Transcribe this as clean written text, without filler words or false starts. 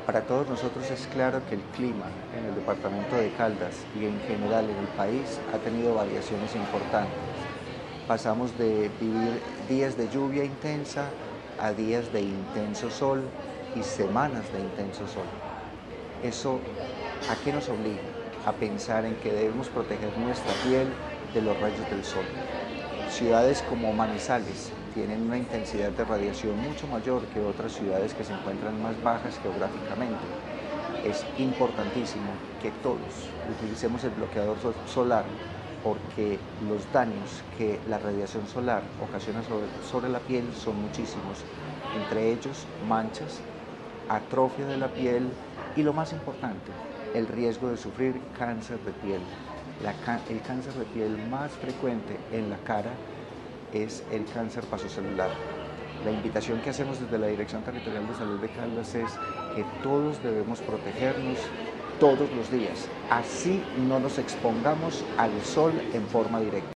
Para todos nosotros es claro que el clima en el departamento de Caldas y en general en el país ha tenido variaciones importantes. Pasamos de vivir días de lluvia intensa a días de intenso sol y semanas de intenso sol. ¿Eso a qué nos obliga? A pensar en que debemos proteger nuestra piel de los rayos del sol. Ciudades como Manizales tienen una intensidad de radiación mucho mayor que otras ciudades que se encuentran más bajas geográficamente. Es importantísimo que todos utilicemos el bloqueador solar porque los daños que la radiación solar ocasiona sobre la piel son muchísimos, entre ellos manchas, atrofia de la piel y lo más importante, el riesgo de sufrir cáncer de piel. El cáncer de piel más frecuente en la cara es el cáncer vasocelular. La invitación que hacemos desde la Dirección Territorial de Salud de Caldas es que todos debemos protegernos todos los días, así no nos expongamos al sol en forma directa.